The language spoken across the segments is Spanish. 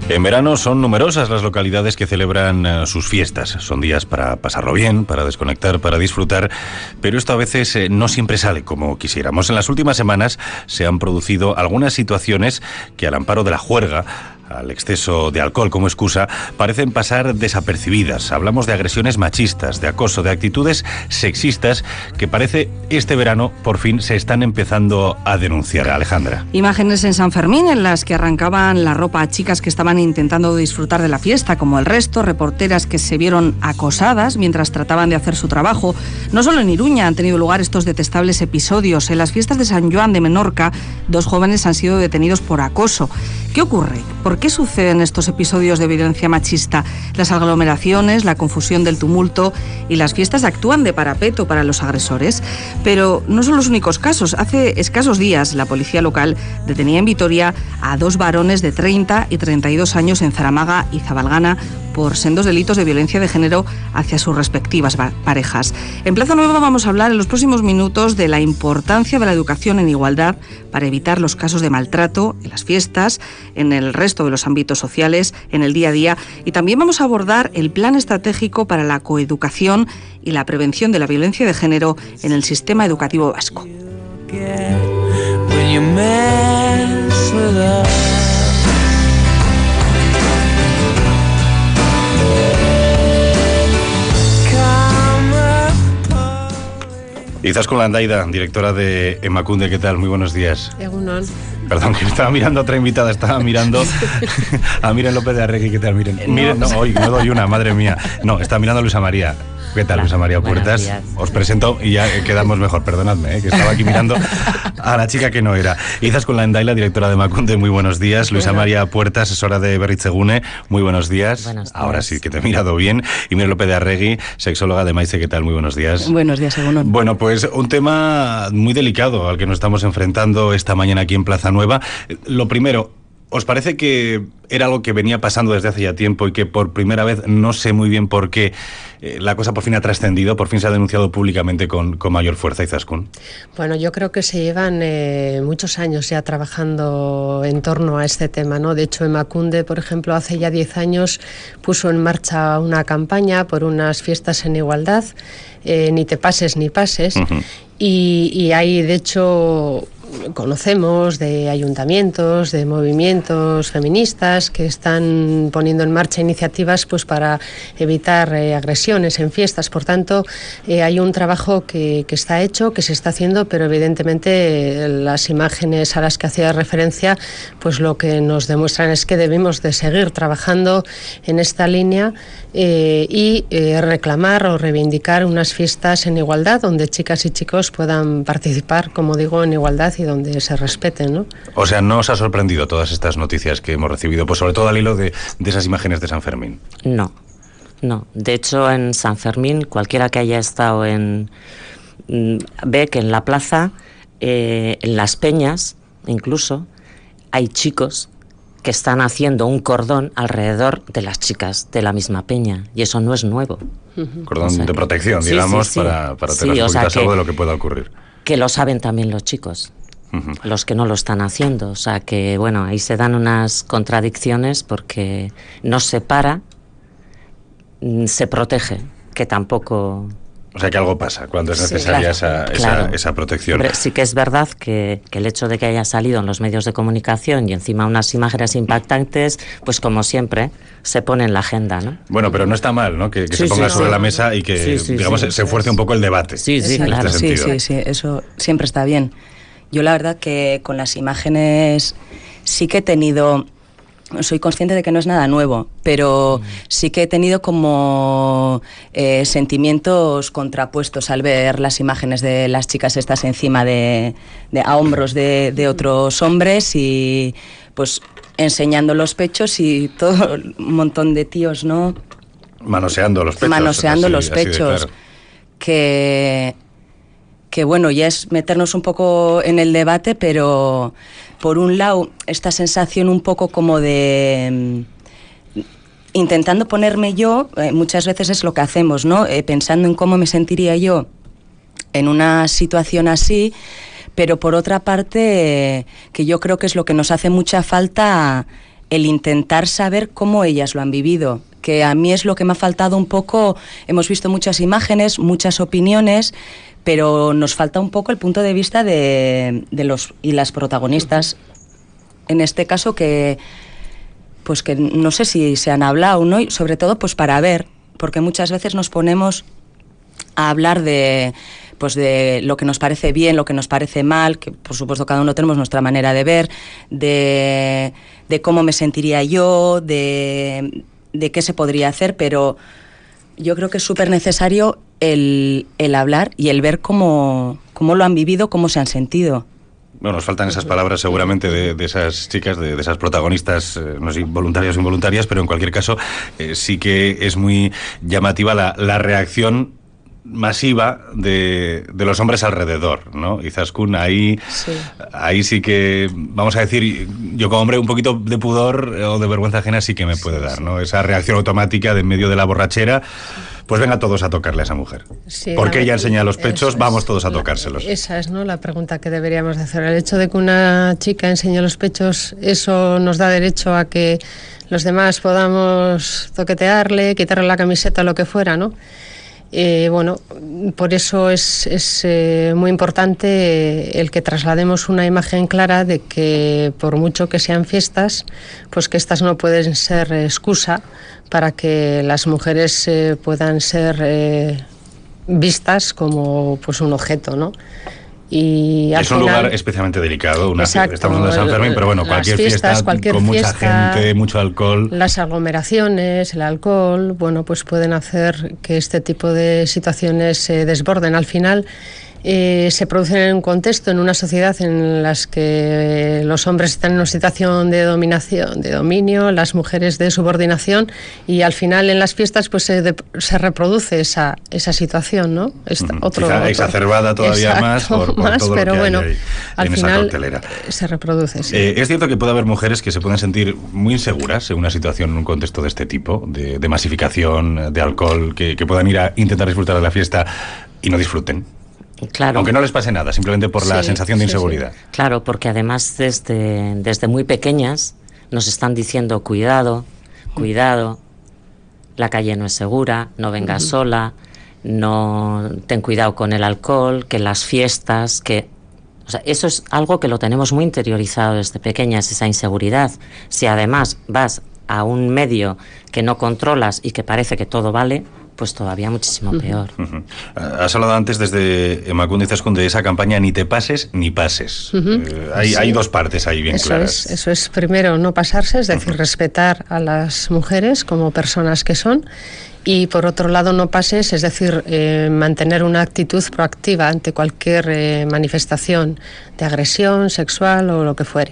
En verano son numerosas las localidades que celebran sus fiestas. Son días para pasarlo bien, para desconectar, para disfrutar, pero esto a veces no siempre sale como quisiéramos. En las últimas semanas se han producido algunas situaciones que, al amparo de la juerga, al exceso de alcohol como excusa, parecen pasar desapercibidas. Hablamos de agresiones machistas, de acoso, de actitudes sexistas que parece este verano por fin se están empezando a denunciar. Alejandra. Imágenes en San Fermín en las que arrancaban la ropa a chicas que estaban intentando disfrutar de la fiesta, como el resto, reporteras que se vieron acosadas mientras trataban de hacer su trabajo. No solo en Iruña han tenido lugar estos detestables episodios. En las fiestas de San Joan de Menorca, 2 jóvenes han sido detenidos por acoso. ¿Qué ocurre? ¿Por qué suceden estos episodios de violencia machista? Las aglomeraciones, la confusión del tumulto y las fiestas actúan de parapeto para los agresores. Pero no son los únicos casos. Hace escasos días la policía local detenía en Vitoria a 2 varones de 30 y 32 años en Zaramaga y Zabalgana por sendos delitos de violencia de género hacia sus respectivas parejas. En Plaza Nueva vamos a hablar en los próximos minutos de la importancia de la educación en igualdad para evitar los casos de maltrato en las fiestas, en el resto de los ámbitos sociales, en el día a día, y también vamos a abordar el plan estratégico para la coeducación y la prevención de la violencia de género en el sistema educativo vasco. Izaskun Landaida, directora de Emakunde, ¿qué tal? Muy buenos días. Egunon. Perdón, que estaba mirando a otra invitada, estaba mirando a Miren López de Arregui, ¿qué tal? Miren, no, hoy no doy una, madre mía. No, está mirando a Luisa María. ¿Qué tal, Luisa María Puertas? Os presento y ya quedamos mejor, perdonadme, que estaba aquí mirando a la chica que no era. Izaskun Landaida, directora de Emakunde, muy buenos días. Luisa María Puertas, asesora de Berritzegune, muy buenos días. Buenos días. Ahora sí, que te he mirado bien. Y Miren López de Arregui, sexóloga de Maize, ¿qué tal? Muy buenos días. Buenos días, Egunon. Bueno, pues un tema muy delicado al que nos estamos enfrentando esta mañana aquí en Plaza Nueva. Lo primero, ¿os parece que era algo que venía pasando desde hace ya tiempo y que por primera vez, no sé muy bien por qué, la cosa por fin ha trascendido, por fin se ha denunciado públicamente con mayor fuerza, Izaskun? Bueno, yo creo que se llevan muchos años ya trabajando en torno a este tema, ¿no? De hecho, Emakunde, por ejemplo, hace ya 10 años puso en marcha una campaña por unas fiestas en igualdad, ni te pases ni pases, y hay, de hecho, conocemos de ayuntamientos, de movimientos feministas que están poniendo en marcha iniciativas pues para evitar agresiones en fiestas. Por tanto, hay un trabajo que está hecho, que se está haciendo, pero evidentemente las imágenes a las que hacía referencia pues lo que nos demuestran es que debemos de seguir trabajando en esta línea y reclamar o reivindicar unas fiestas en igualdad donde chicas y chicos puedan participar, como digo, en igualdad y donde se respeten, ¿no? O sea, ¿no os ha sorprendido todas estas noticias que hemos recibido, pues sobre todo al hilo de esas imágenes de San Fermín? No. De hecho, en San Fermín, cualquiera que haya estado ve que en la plaza, en las peñas, incluso, hay chicos que están haciendo un cordón alrededor de las chicas de la misma peña, y eso no es nuevo. Cordón de protección, digamos, sí. Para tener cuentas algo de lo que pueda ocurrir. Que lo saben también los chicos, los que no lo están haciendo. O sea que, bueno, ahí se dan unas contradicciones porque no se para, se protege, que tampoco... O sea que algo pasa cuando es necesaria esa protección. Hombre, sí que es verdad que el hecho de que haya salido en los medios de comunicación y encima unas imágenes impactantes, pues como siempre, se pone en la agenda, ¿no? Bueno, pero no está mal, ¿no? Que se ponga sobre la mesa y que, digamos, se fuerce un poco el debate. Sí, claro. Sí, eso siempre está bien. Yo la verdad que con las imágenes sí que he tenido... Soy consciente de que no es nada nuevo, pero sí que he tenido como sentimientos contrapuestos al ver las imágenes de las chicas estas encima a hombros de otros hombres y pues enseñando los pechos y todo un montón de tíos, ¿no? Manoseando los pechos. Manoseando los pechos. Que bueno, ya es meternos un poco en el debate, pero por un lado esta sensación un poco como de intentando ponerme yo, muchas veces es lo que hacemos, ¿no? Pensando en cómo me sentiría yo en una situación así, pero por otra parte que yo creo que es lo que nos hace mucha falta el intentar saber cómo ellas lo han vivido, que a mí es lo que me ha faltado un poco. Hemos visto muchas imágenes, muchas opiniones, pero nos falta un poco el punto de vista de los y las protagonistas. En este caso que no sé si se han hablado, ¿no? Y sobre todo pues para ver, porque muchas veces nos ponemos a hablar de lo que nos parece bien, lo que nos parece mal, que por supuesto cada uno tenemos nuestra manera de ver, de cómo me sentiría yo, de qué se podría hacer, pero yo creo que es súper necesario el hablar y el ver cómo lo han vivido, cómo se han sentido. Bueno, nos faltan esas palabras seguramente de esas chicas, de esas protagonistas, no sé, voluntarias o involuntarias, pero en cualquier caso sí que es muy llamativa la reacción masiva de los hombres alrededor, ¿no? Izaskun, ahí sí que, vamos a decir, yo como hombre un poquito de pudor o de vergüenza ajena sí que me puede dar, ¿no? Esa reacción automática de en medio de la borrachera, pues venga todos a tocarle a esa mujer. Sí, porque ella enseña los pechos, vamos todos a tocárselos. Esa es, ¿no?, la pregunta que deberíamos de hacer. El hecho de que una chica enseñe los pechos, ¿eso nos da derecho a que los demás podamos toquetearle, quitarle la camiseta o lo que fuera, ¿no? Bueno, por eso es muy importante el que traslademos una imagen clara de que por mucho que sean fiestas, pues que estas no pueden ser excusa para que las mujeres puedan ser vistas como pues un objeto, ¿no? Y es un lugar especialmente delicado, estamos hablando de San Fermín, pero bueno, cualquier fiesta con mucha gente, mucho alcohol. Las aglomeraciones, el alcohol, bueno, pues pueden hacer que este tipo de situaciones se desborden. Al final se producen en un contexto, en una sociedad en las que los hombres están en una situación de dominación, de dominio, las mujeres de subordinación, y al final en las fiestas pues se reproduce esa situación, ¿no? Quizá exacerbada todavía más por todo pero lo que bueno, hay ahí al en final esa coctelera. Se reproduce, sí. Es cierto que puede haber mujeres que se pueden sentir muy inseguras en una situación, en un contexto de este tipo, de masificación, de alcohol, que puedan ir a intentar disfrutar de la fiesta y no disfruten. Claro. Aunque no les pase nada, simplemente por la sensación de inseguridad. Sí. Claro, porque además desde muy pequeñas nos están diciendo cuidado, la calle no es segura, no vengas sola, no ten cuidado con el alcohol, que las fiestas, o sea, eso es algo que lo tenemos muy interiorizado desde pequeñas, esa inseguridad. Si además vas a un medio que no controlas y que parece que todo vale, pues todavía muchísimo peor. Has hablado antes desde Emakunde Izaskun de esa campaña Ni te pases ni pases. Hay dos partes ahí bien claras. Eso es, primero, no pasarse, es decir, respetar a las mujeres como personas que son, y por otro lado no pases, es decir, mantener una actitud proactiva ante cualquier manifestación de agresión sexual o lo que fuere.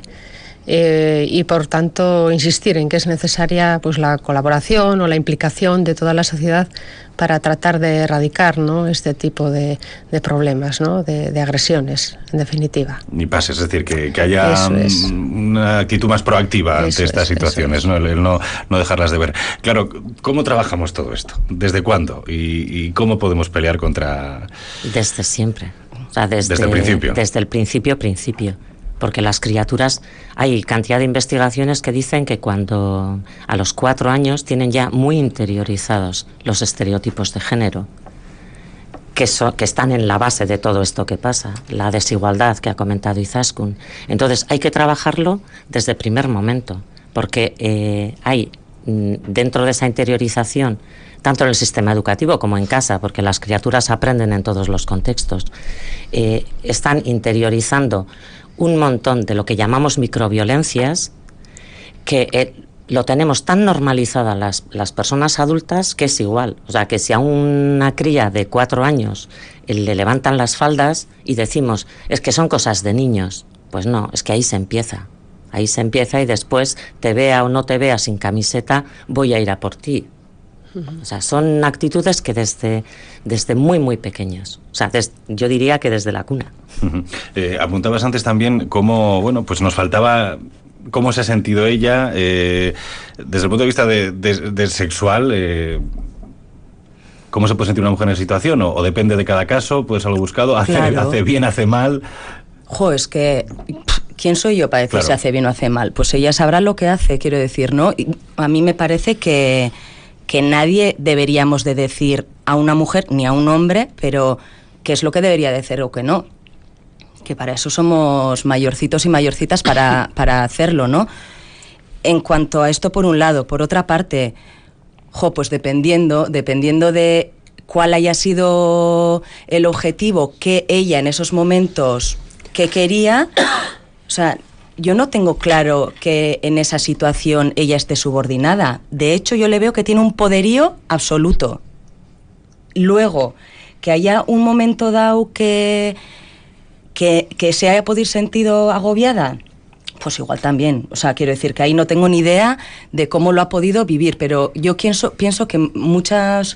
Y por tanto insistir en que es necesaria pues la colaboración o la implicación de toda la sociedad para tratar de erradicar, ¿no?, este tipo de problemas, ¿no?, de agresiones, en definitiva. Ni pases, es decir, que haya una actitud más proactiva ante estas situaciones, ¿no? El no dejarlas de ver. Claro, ¿cómo trabajamos todo esto? ¿Desde cuándo? ¿Y cómo podemos pelear contra...? Desde siempre. O sea, desde el principio. Desde el principio. Porque las criaturas, hay cantidad de investigaciones que dicen que cuando a los 4 años tienen ya muy interiorizados los estereotipos de género, que están en la base de todo esto que pasa, la desigualdad que ha comentado Izaskun. Entonces hay que trabajarlo desde el primer momento, porque hay dentro de esa interiorización, tanto en el sistema educativo como en casa, porque las criaturas aprenden en todos los contextos, están interiorizando un montón de lo que llamamos microviolencias, que lo tenemos tan normalizada las personas adultas que es igual. O sea, que si a una cría de 4 años le levantan las faldas y decimos, es que son cosas de niños, pues no, es que ahí se empieza y después, te vea o no te vea sin camiseta, voy a ir a por ti. O sea, son actitudes que desde muy, muy pequeños. O sea, yo diría que desde la cuna. Apuntabas antes también cómo, bueno, pues nos faltaba cómo se ha sentido ella desde el punto de vista de sexual. ¿Cómo se puede sentir una mujer en esa situación? ¿O depende de cada caso? ¿Puede ser algo buscado? ¿Hace bien, hace mal? Es que ¿quién soy yo para decir si hace bien o hace mal? Pues ella sabrá lo que hace, quiero decir, ¿no? Y a mí me parece que nadie deberíamos de decir a una mujer ni a un hombre, pero qué es lo que debería de hacer o qué no. Que para eso somos mayorcitos y mayorcitas para hacerlo, ¿no? En cuanto a esto por un lado, por otra parte, pues dependiendo de cuál haya sido el objetivo que ella en esos momentos que quería, o sea, yo no tengo claro que en esa situación ella esté subordinada. De hecho, yo le veo que tiene un poderío absoluto. Luego, que haya un momento dado que se haya podido sentido agobiada, pues igual también. O sea, quiero decir que ahí no tengo ni idea de cómo lo ha podido vivir, pero yo pienso que muchas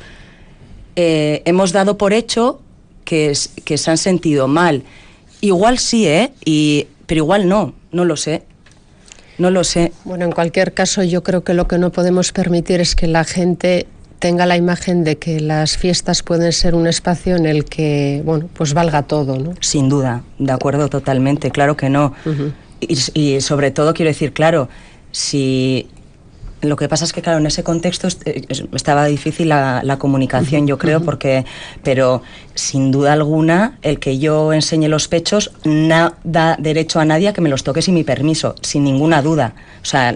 hemos dado por hecho que se han sentido mal. Igual sí, pero igual no lo sé. No lo sé. Bueno, en cualquier caso, yo creo que lo que no podemos permitir es que la gente tenga la imagen de que las fiestas pueden ser un espacio en el que, bueno, pues valga todo, ¿no? Sin duda, de acuerdo totalmente, claro que no. Uh-huh. Y sobre todo quiero decir, claro, si... Lo que pasa es que, claro, en ese contexto estaba difícil la comunicación, yo creo, pero sin duda alguna, el que yo enseñe los pechos no da derecho a nadie a que me los toque sin mi permiso, sin ninguna duda. O sea,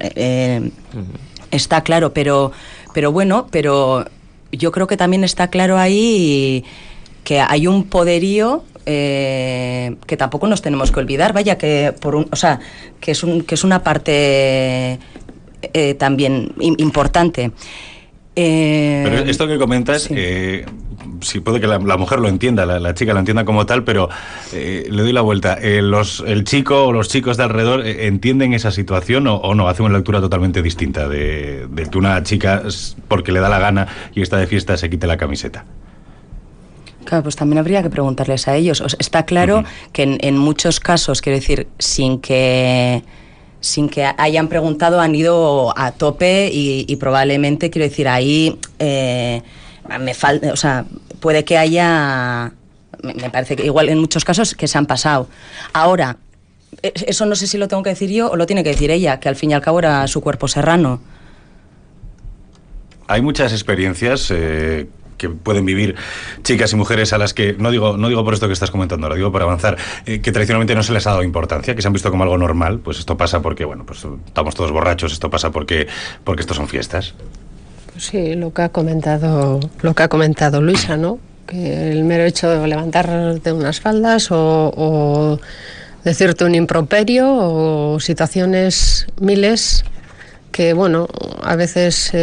está claro, pero bueno, pero yo creo que también está claro ahí que hay un poderío que tampoco nos tenemos que olvidar, vaya, que que es una parte también importante. Pero esto que comentas, sí. Sí puede que la mujer lo entienda, la chica lo entienda como tal, pero le doy la vuelta. ¿El chico o los chicos de alrededor entienden esa situación o no? Hacen una lectura totalmente distinta de que una chica, porque le da la gana y está de fiesta, se quite la camiseta. Claro, pues también habría que preguntarles a ellos. Está claro que en muchos casos, quiero decir, sin que hayan preguntado, han ido a tope y probablemente, quiero decir, ahí me falta, o sea, puede que haya, me parece que igual en muchos casos que se han pasado. Ahora, eso no sé si lo tengo que decir yo o lo tiene que decir ella, que al fin y al cabo era su cuerpo serrano. Hay muchas experiencias que pueden vivir chicas y mujeres a las que, no digo por esto que estás comentando ahora, digo por avanzar, que tradicionalmente no se les ha dado importancia, que se han visto como algo normal. Pues esto pasa porque, bueno, pues estamos todos borrachos, esto pasa porque estos son fiestas. Pues sí, lo que ha comentado Luisa, ¿no? Que el mero hecho de levantarte unas faldas o decirte un improperio o situaciones miles que, bueno, a veces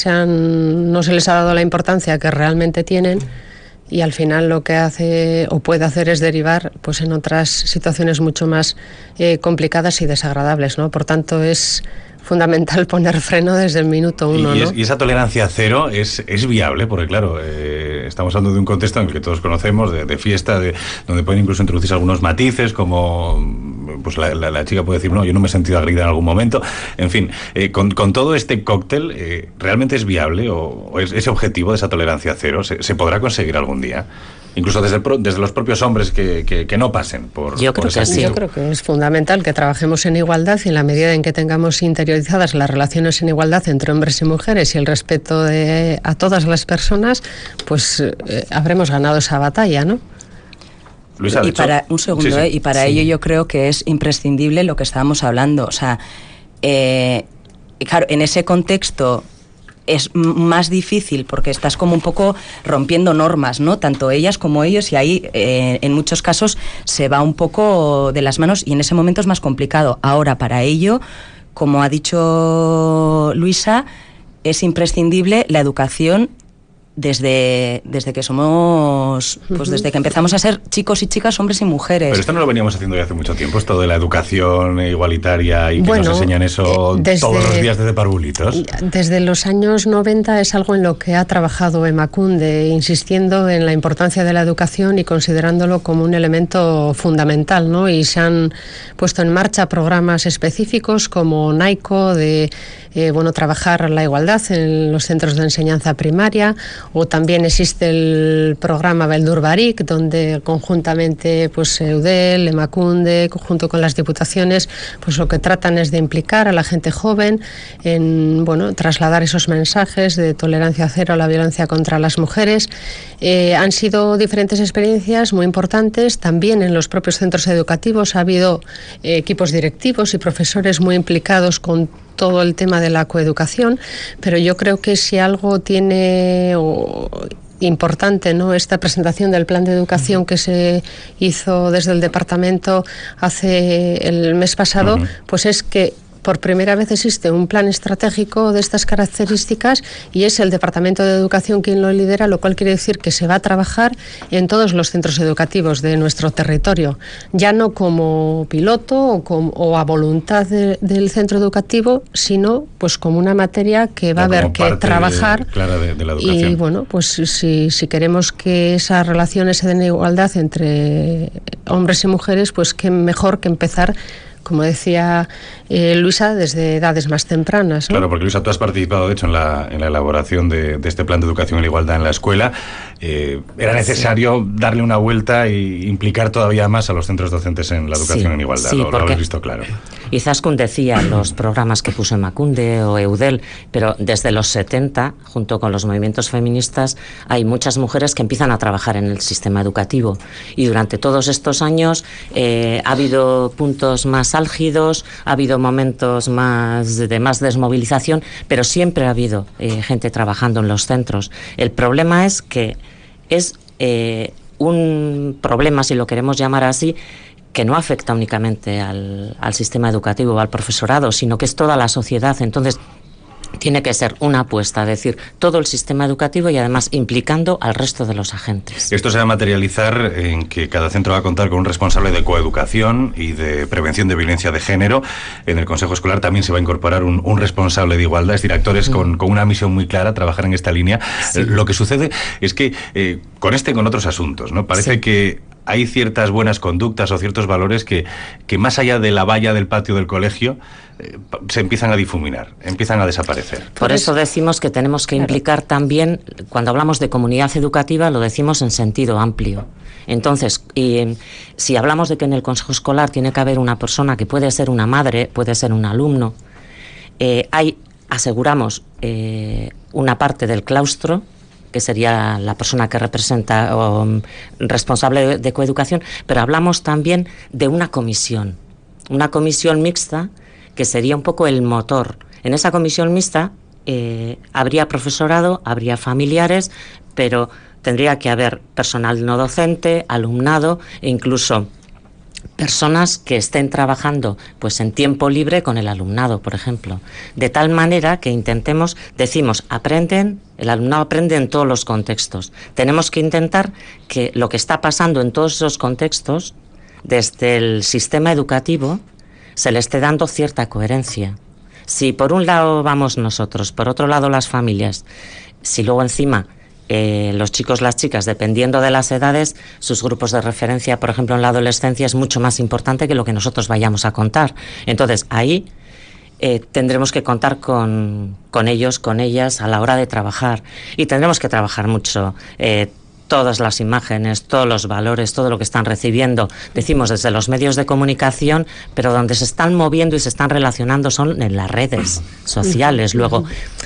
no se les ha dado la importancia que realmente tienen y al final lo que hace o puede hacer es derivar pues en otras situaciones mucho más complicadas y desagradables, ¿no? Por tanto, es fundamental poner freno desde el minuto uno, ¿no? Y esa tolerancia cero es viable, porque claro, estamos hablando de un contexto en el que todos conocemos, de fiesta, donde pueden incluso introducirse algunos matices, como pues la chica puede decir, no, yo no me he sentido agredida en algún momento. En fin, con todo este cóctel, ¿realmente es viable o ese objetivo de esa tolerancia cero se podrá conseguir algún día? Incluso desde los propios hombres que no pasen por... Yo creo que sí. Yo creo que es fundamental que trabajemos en igualdad y en la medida en que tengamos interiorizadas las relaciones en igualdad entre hombres y mujeres y el respeto a todas las personas, pues habremos ganado esa batalla, ¿no? Luisa, y para un segundo, sí. Y para ello yo creo que es imprescindible lo que estábamos hablando. O sea, claro, en ese contexto es más difícil porque estás como un poco rompiendo normas, ¿no? Tanto ellas como ellos, y ahí en muchos casos se va un poco de las manos y en ese momento es más complicado. Ahora, para ello, como ha dicho Luisa, es imprescindible la educación desde que somos, pues desde que empezamos a ser chicos y chicas, hombres y mujeres. Pero esto no lo veníamos haciendo ya hace mucho tiempo, esto de la educación igualitaria y que nos enseñan eso todos los días desde parvulitos. Desde los años 90 es algo en lo que ha trabajado Emakunde, insistiendo en la importancia de la educación y considerándolo como un elemento fundamental, ¿no? Y se han puesto en marcha programas específicos como NAICO, de trabajar la igualdad en los centros de enseñanza primaria, o también existe el programa Beldur Barik, donde conjuntamente pues Eudel, Emakunde, junto con las diputaciones, pues lo que tratan es de implicar a la gente joven en, bueno, trasladar esos mensajes de tolerancia cero a la violencia contra las mujeres. Han sido diferentes experiencias muy importantes. También en los propios centros educativos ha habido equipos directivos y profesores muy implicados con todo el tema de la coeducación, pero yo creo que si algo tiene importante, ¿no?, esta presentación del plan de educación que se hizo desde el departamento el mes pasado, pues es que por primera vez existe un plan estratégico de estas características y es el Departamento de Educación quien lo lidera, lo cual quiere decir que se va a trabajar en todos los centros educativos de nuestro territorio, ya no como piloto o a voluntad del centro educativo, sino pues como una materia que va a haber que trabajar clara de la educación. Y bueno, pues si queremos que esas relaciones se den en igualdad entre hombres y mujeres, pues qué mejor que empezar, como decía Luisa, desde edades más tempranas, ¿no? Claro, porque Luisa, tú has participado, de hecho, en la elaboración de este plan de educación y la igualdad en la escuela. Era necesario darle una vuelta e implicar todavía más a los centros docentes en la educación en igualdad. Sí, lo habéis visto claro. Izaskun decía los programas que puso Emakunde o Eudel, pero desde los 70, junto con los movimientos feministas, hay muchas mujeres que empiezan a trabajar en el sistema educativo. Y durante todos estos años ha habido puntos más álgidos, ha habido momentos de más desmovilización, pero siempre ha habido gente trabajando en los centros. El problema es que es un problema, si lo queremos llamar así, que no afecta únicamente al sistema educativo o al profesorado, sino que es toda la sociedad. Entonces, tiene que ser una apuesta, es decir, todo el sistema educativo y además implicando al resto de los agentes. Esto se va a materializar en que cada centro va a contar con un responsable de coeducación y de prevención de violencia de género. En el Consejo Escolar también se va a incorporar un responsable de igualdad, es decir, actores con una misión muy clara, trabajar en esta línea. Sí. Lo que sucede es que con este y con otros asuntos, ¿no? Parece que hay ciertas buenas conductas o ciertos valores que más allá de la valla del patio del colegio se empiezan a difuminar, empiezan a desaparecer. Por eso decimos que tenemos que implicar también, cuando hablamos de comunidad educativa, lo decimos en sentido amplio. Entonces, si hablamos de que en el Consejo Escolar tiene que haber una persona que puede ser una madre, puede ser un alumno, aseguramos una parte del claustro, que sería la persona que representa o responsable de coeducación, pero hablamos también de una comisión mixta, que sería un poco el motor. En esa comisión mixta habría profesorado, habría familiares, pero tendría que haber personal no docente, alumnado e incluso personas que estén trabajando pues en tiempo libre con el alumnado, por ejemplo. De tal manera que decimos, el alumnado aprende en todos los contextos. Tenemos que intentar que lo que está pasando en todos esos contextos, desde el sistema educativo, se le esté dando cierta coherencia. Si por un lado vamos nosotros, por otro lado las familias, si luego encima los chicos, las chicas, dependiendo de las edades, sus grupos de referencia, por ejemplo, en la adolescencia, es mucho más importante que lo que nosotros vayamos a contar. Entonces, ahí tendremos que contar con ellos, con ellas, a la hora de trabajar. Y tendremos que trabajar mucho todas las imágenes, todos los valores, todo lo que están recibiendo, decimos desde los medios de comunicación, pero donde se están moviendo y se están relacionando son en las redes sociales. Luego,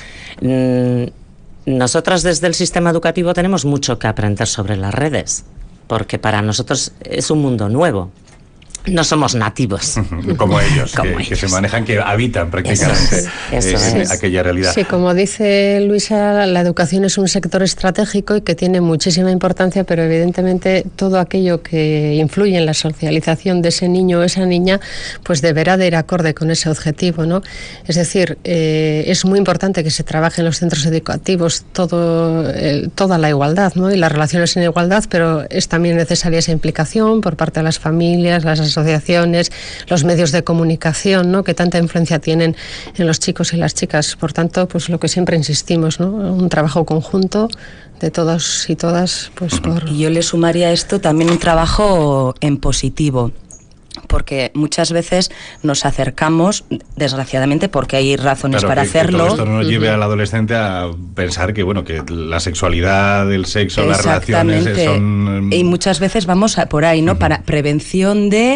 nosotras desde el sistema educativo tenemos mucho que aprender sobre las redes, porque para nosotros es un mundo nuevo. No somos nativos. Como ellos, que se manejan, que habitan prácticamente aquella realidad. Sí, como dice Luisa, la educación es un sector estratégico y que tiene muchísima importancia, pero evidentemente todo aquello que influye en la socialización de ese niño o esa niña, pues deberá de ir acorde con ese objetivo, ¿no? Es decir, es muy importante que se trabaje en los centros educativos toda la igualdad, ¿no? Y las relaciones en igualdad, pero es también necesaria esa implicación por parte de las familias, las asociaciones, los medios de comunicación, ¿no?, que tanta influencia tienen en los chicos y las chicas. Por tanto, pues lo que siempre insistimos, ¿no?, un trabajo conjunto de todos y todas. Pues Y yo le sumaría a esto también un trabajo en positivo, porque muchas veces nos acercamos, desgraciadamente, porque hay razones claro, para hacerlo. Que todo esto no nos lleve al adolescente a pensar que, bueno, que la sexualidad, el sexo, las relaciones son... Y muchas veces vamos por ahí, ¿no? Para prevención de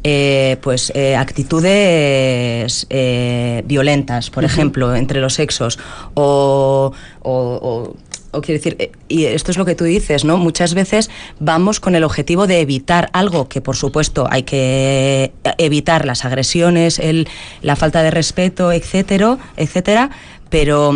actitudes violentas, por ejemplo, entre los sexos, o quiero decir, y esto es lo que tú dices, ¿no? Muchas veces vamos con el objetivo de evitar algo que, por supuesto, hay que evitar, las agresiones, la falta de respeto, etcétera, pero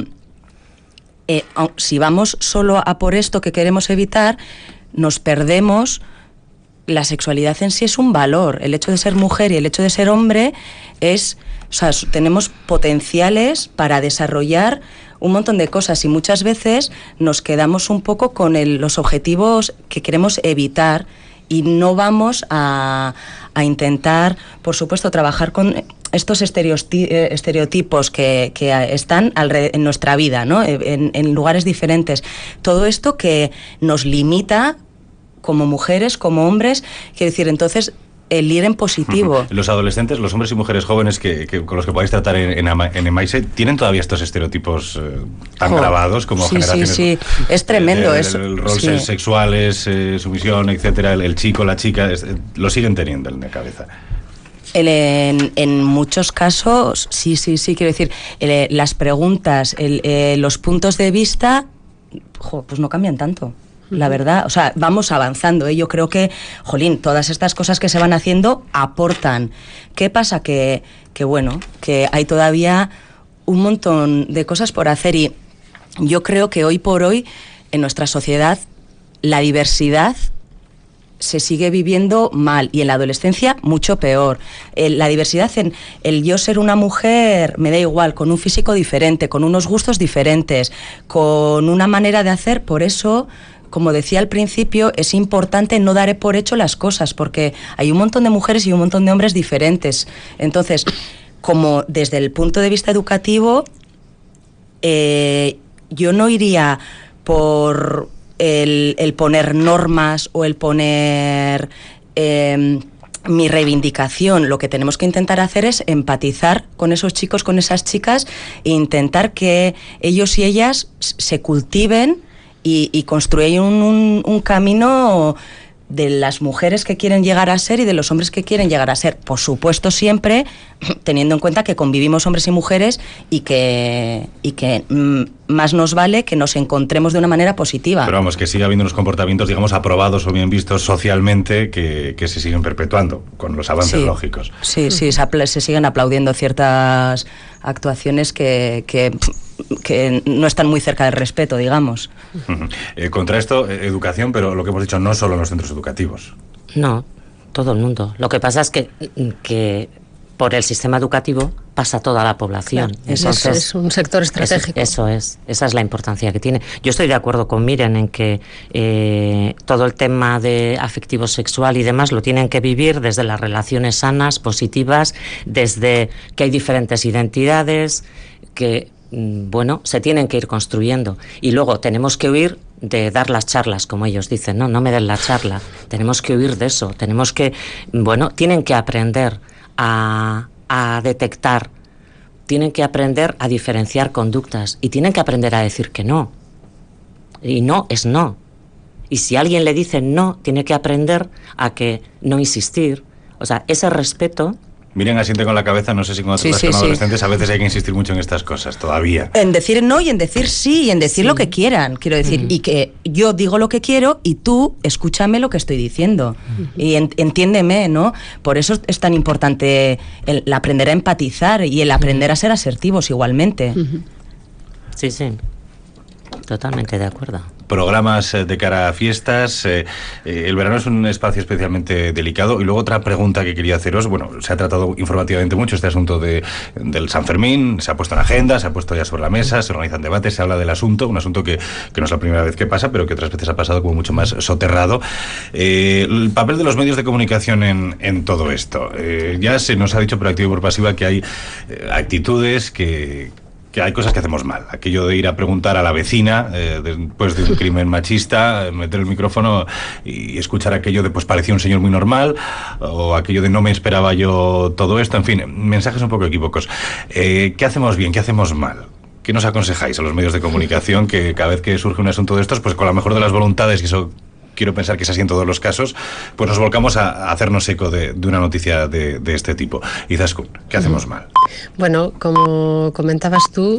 si vamos solo a por esto que queremos evitar, nos perdemos. La sexualidad en sí es un valor. El hecho de ser mujer y el hecho de ser hombre tenemos potenciales para desarrollar un montón de cosas, y muchas veces nos quedamos un poco con los objetivos que queremos evitar y no vamos a intentar, por supuesto, trabajar con estos estereotipos que están en nuestra vida, ¿no? En lugares diferentes. Todo esto que nos limita como mujeres, como hombres, quiero decir, entonces el ir en positivo. Los adolescentes, los hombres y mujeres jóvenes con los que podáis tratar en Emaise, ¿tienen todavía estos estereotipos tan grabados como generaciones? Sí, es tremendo. El rol sexual es sumisión, etcétera, el chico, la chica, lo siguen teniendo en la cabeza. En muchos casos, sí, quiero decir, las preguntas, los puntos de vista, pues no cambian tanto. La verdad, vamos avanzando, ¿eh? Yo creo que, todas estas cosas que se van haciendo aportan. ¿Qué pasa? Que bueno, que hay todavía un montón de cosas por hacer, y yo creo que hoy por hoy en nuestra sociedad la diversidad se sigue viviendo mal, y en la adolescencia mucho peor. La diversidad en el yo ser una mujer, me da igual, con un físico diferente, con unos gustos diferentes, con una manera de hacer. Por eso, como decía al principio, es importante no dar por hecho las cosas, porque hay un montón de mujeres y un montón de hombres diferentes. Entonces, como desde el punto de vista educativo, yo no iría por el poner normas o el poner mi reivindicación. Lo que tenemos que intentar hacer es empatizar con esos chicos, con esas chicas, e intentar que ellos y ellas se cultiven y construyen un camino de las mujeres que quieren llegar a ser y de los hombres que quieren llegar a ser. Por supuesto, siempre teniendo en cuenta que convivimos hombres y mujeres, y que más nos vale que nos encontremos de una manera positiva. Pero vamos, que sigue habiendo unos comportamientos, digamos, aprobados o bien vistos socialmente que se siguen perpetuando con los avances lógicos. Sí, se siguen aplaudiendo ciertas actuaciones que no están muy cerca del respeto, digamos. Contra esto, educación, pero lo que hemos dicho, no solo en los centros educativos. No, todo el mundo. Lo que pasa es que por el sistema educativo pasa toda la población. Claro, entonces, es un sector estratégico. Esa es la importancia que tiene. Yo estoy de acuerdo con Miren en que todo el tema de afectivo sexual y demás lo tienen que vivir desde las relaciones sanas, positivas, desde que hay diferentes identidades, que se tienen que ir construyendo, y luego tenemos que huir de dar las charlas, como ellos dicen, no me den la charla, tenemos que huir de eso, tenemos que, tienen que aprender a detectar, tienen que aprender a diferenciar conductas, y tienen que aprender a decir que no, y no es no, y si alguien le dice no, tiene que aprender a que no insistir, ese respeto. Miren, asiente con la cabeza, no sé si cuando tratas con adolescentes a veces hay que insistir mucho en estas cosas, todavía. En decir no y en decir sí, y en decir lo que quieran, quiero decir, y que yo digo lo que quiero y tú escúchame lo que estoy diciendo, y entiéndeme, ¿no? Por eso es tan importante el aprender a empatizar y el aprender a ser asertivos igualmente. Sí, totalmente de acuerdo. Programas de cara a fiestas, el verano es un espacio especialmente delicado. Y luego otra pregunta que quería haceros, se ha tratado informativamente mucho este asunto del San Fermín, se ha puesto en agenda, se ha puesto ya sobre la mesa, se organizan debates, se habla del asunto, un asunto que no es la primera vez que pasa, pero que otras veces ha pasado como mucho más soterrado. El papel de los medios de comunicación en todo esto. Ya se nos ha dicho por activa y por pasiva que hay actitudes que que hay cosas que hacemos mal. Aquello de ir a preguntar a la vecina después de un crimen machista, meter el micrófono y escuchar aquello de pues parecía un señor muy normal, o aquello de no me esperaba yo todo esto, en fin, mensajes un poco equívocos. ¿Qué hacemos bien? ¿Qué hacemos mal? ¿Qué nos aconsejáis a los medios de comunicación que cada vez que surge un asunto de estos, pues con la mejor de las voluntades, y eso quiero pensar que es así en todos los casos, pues nos volcamos a hacernos eco de una noticia de este tipo? Izaskun, ¿qué hacemos mal? Bueno, como comentabas tú,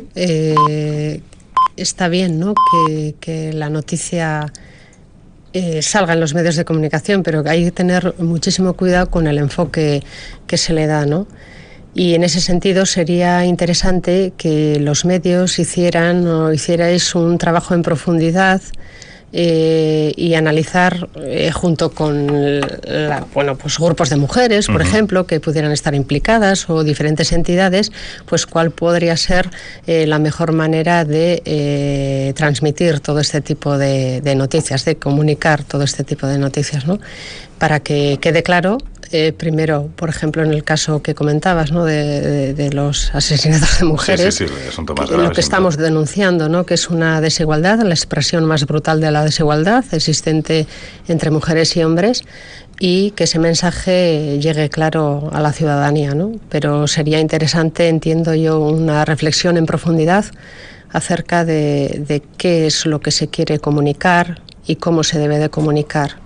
está bien, ¿no?, que la noticia salga en los medios de comunicación, pero hay que tener muchísimo cuidado con el enfoque que se le da, ¿no? Y en ese sentido sería interesante que los medios hicierais un trabajo en profundidad y analizar junto con pues grupos de mujeres, por ejemplo, que pudieran estar implicadas, o diferentes entidades, pues cuál podría ser la mejor manera de transmitir todo este tipo de noticias, de comunicar todo este tipo de noticias, ¿no? Para que quede claro, primero, por ejemplo, en el caso que comentabas, ¿no?, de los asesinatos de mujeres, sí, asunto más grave, lo que estamos denunciando, ¿no?, que es una desigualdad, la expresión más brutal de la desigualdad existente entre mujeres y hombres, y que ese mensaje llegue claro a la ciudadanía, ¿no? Pero sería interesante, entiendo yo, una reflexión en profundidad acerca de qué es lo que se quiere comunicar y cómo se debe de comunicar.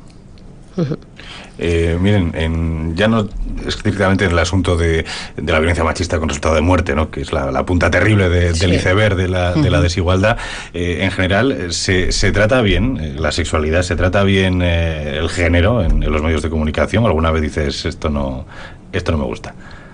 Miren, ya no específicamente en el asunto de la violencia machista con resultado de muerte, ¿no?, que es la punta terrible del iceberg de la desigualdad, en general se trata bien la sexualidad, se trata bien el género en los medios de comunicación. ¿Alguna vez dices esto no me gusta?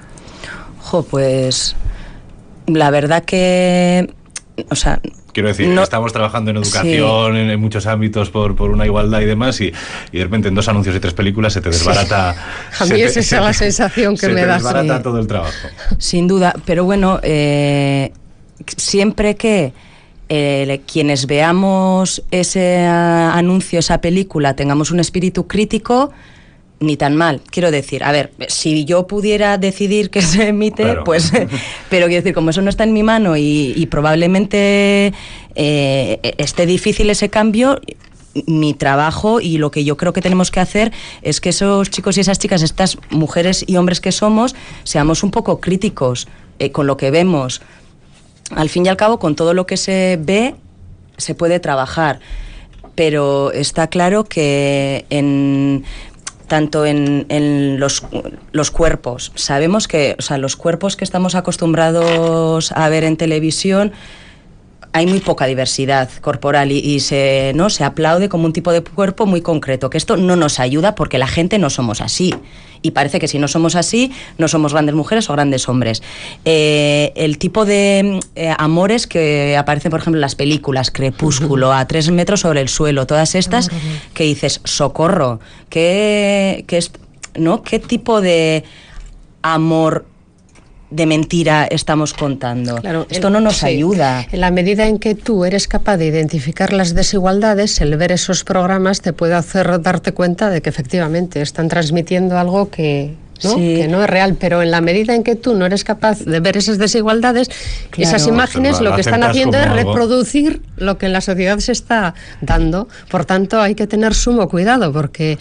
Pues la verdad que, o sea, quiero decir, estamos trabajando en educación, sí, en muchos ámbitos por una igualdad y demás, y de repente en 2 anuncios y 3 películas se te desbarata. Sí. A mí esa es la sensación que me da. Se te desbarata todo el trabajo. Sin duda, pero bueno, siempre que quienes veamos ese anuncio, esa película, tengamos un espíritu crítico, ni tan mal. Quiero decir, a ver, si yo pudiera decidir que se emite, claro, pues, pero quiero decir, como eso no está en mi mano y probablemente esté difícil ese cambio, mi trabajo y lo que yo creo que tenemos que hacer es que esos chicos y esas chicas, estas mujeres y hombres que somos, seamos un poco críticos con lo que vemos. Al fin y al cabo, con todo lo que se ve, se puede trabajar, pero está claro que tanto en los cuerpos, sabemos que, o sea, los cuerpos que estamos acostumbrados a ver en televisión, hay muy poca diversidad corporal y se aplaude como un tipo de cuerpo muy concreto, que esto no nos ayuda porque la gente no somos así. Y parece que si no somos así, no somos grandes mujeres o grandes hombres. El tipo de amores que aparecen, por ejemplo, en las películas, Crepúsculo, A 3 metros sobre el suelo, todas estas, que dices, socorro, ¿qué tipo de amor de mentira estamos contando? Claro, esto no nos ayuda. En la medida en que tú eres capaz de identificar las desigualdades, el ver esos programas te puede hacer darte cuenta de que efectivamente están transmitiendo algo que no es real, pero en la medida en que tú no eres capaz de ver esas desigualdades, claro, esas imágenes lo que están haciendo es reproducir lo que en la sociedad se está dando. Por tanto, hay que tener sumo cuidado, porque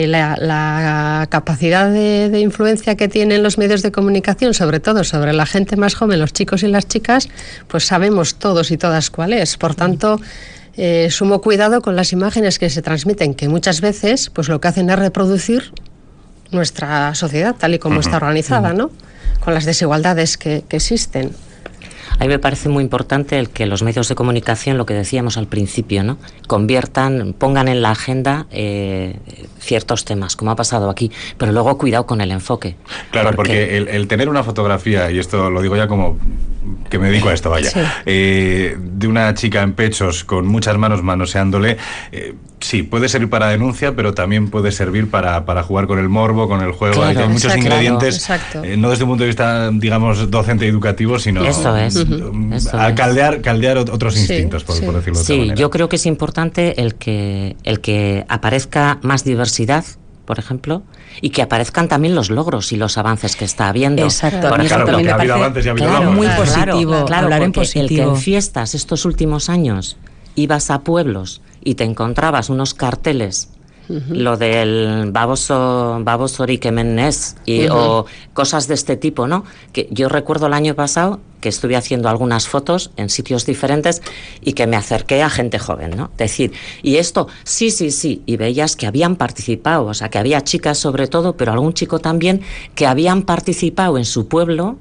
la capacidad de influencia que tienen los medios de comunicación, sobre todo sobre la gente más joven, los chicos y las chicas, pues sabemos todos y todas cuál es. Por tanto, sumo cuidado con las imágenes que se transmiten, que muchas veces pues lo que hacen es reproducir nuestra sociedad tal y como está organizada, ¿no?, con las desigualdades que existen. A mí me parece muy importante el que los medios de comunicación, lo que decíamos al principio, ¿no?, pongan en la agenda ciertos temas, como ha pasado aquí, pero luego cuidado con el enfoque. Claro, porque el tener una fotografía, y esto lo digo ya como que me dedico a esto, vaya, sí, de una chica en pechos con muchas manos manoseándole, sí, puede servir para denuncia, pero también puede servir para jugar con el morbo, con el juego. Claro, hay muchos ingredientes, no desde un punto de vista, digamos, docente y educativo, sino a caldear otros instintos, por decirlo de otra manera. Sí, yo creo que es importante el que aparezca más diversidad por ejemplo, y que aparezcan también los logros y los avances que está habiendo. Exacto. Por Claro, ejemplo, que ha habido avances y ha habido claro, logros. muy positivo, claro, hablar en porque el que positivo. en fiestas estos últimos años ibas a pueblos y te encontrabas unos carteles, lo del babosorik hemenez o cosas de este tipo, ¿no? Que yo recuerdo el año pasado que estuve haciendo algunas fotos en sitios diferentes y que me acerqué a gente joven, ¿no? Decir, y esto, sí, y veías que habían participado, o sea, que había chicas sobre todo, pero algún chico también, que habían participado en su pueblo.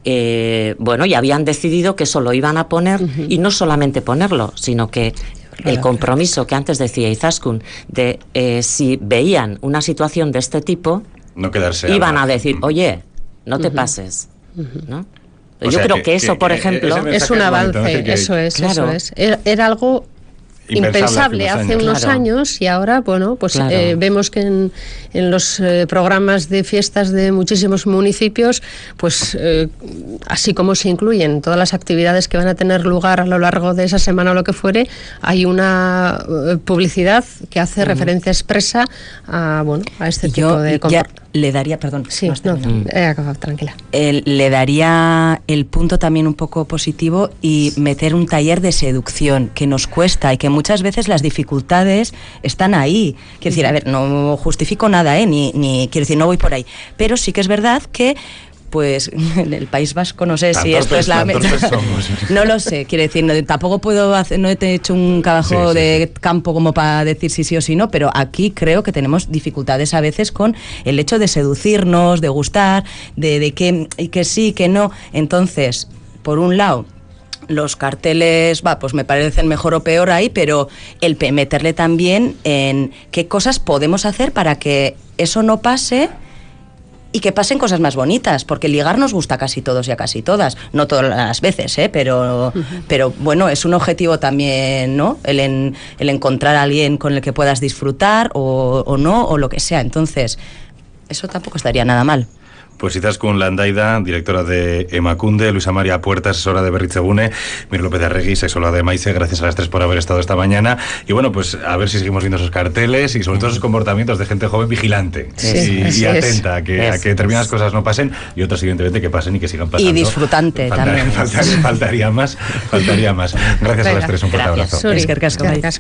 Bueno, y habían decidido que eso lo iban a poner, y no solamente ponerlo, sino que el compromiso que antes decía Izaskun, de si veían una situación de este tipo, no quedarse iban a decir, oye, no te pases, ¿no? O Yo sea, creo que eso, por ejemplo, es un avance, bonito, ¿no? eso es, claro. eso es. Era algo impensable hace unos Claro. años, y ahora, bueno, pues Claro. vemos que en los programas de fiestas de muchísimos municipios, pues así como se incluyen todas las actividades que van a tener lugar a lo largo de esa semana o lo que fuere, hay una publicidad que hace referencia expresa a, bueno, a este tipo de ya comportamiento. le daría, perdón, Sí, no has no, terminado. tranquila. Le daría el punto también un poco positivo y meter un taller de seducción, que nos cuesta y que muchas veces las dificultades están ahí. Quiero decir, a ver, no justifico nada, ni quiero decir, no voy por ahí, pero sí que es verdad que pues en el País Vasco no sé si esto es la no lo sé, quiero decir, tampoco puedo hacer, no he hecho un trabajo de campo como para decir si sí o si no, pero aquí creo que tenemos dificultades a veces con el hecho de seducirnos, de gustar, de que sí, que no. Entonces, por un lado, los carteles, pues me parecen mejor o peor ahí, pero el meterle también en qué cosas podemos hacer para que eso no pase y que pasen cosas más bonitas, porque ligar nos gusta a casi todos y a casi todas, no todas las veces, pero bueno, es un objetivo también, ¿no? El encontrar a alguien con el que puedas disfrutar o no, o lo que sea. Entonces, eso tampoco estaría nada mal. Pues Izaskun Landaida, directora de Emakunde, Luisa María Puerta, asesora de Berritzegune, Mir López de Arregui, sexóloga de Maize, gracias a las tres por haber estado esta mañana. Y bueno, pues a ver si seguimos viendo esos carteles y sobre todo esos comportamientos de gente joven vigilante y atenta a que determinadas cosas no pasen y otras evidentemente que pasen y que sigan pasando. Y disfrutante también. Faltaría más. Gracias a las tres, un fuerte abrazo. Eskerrik asko.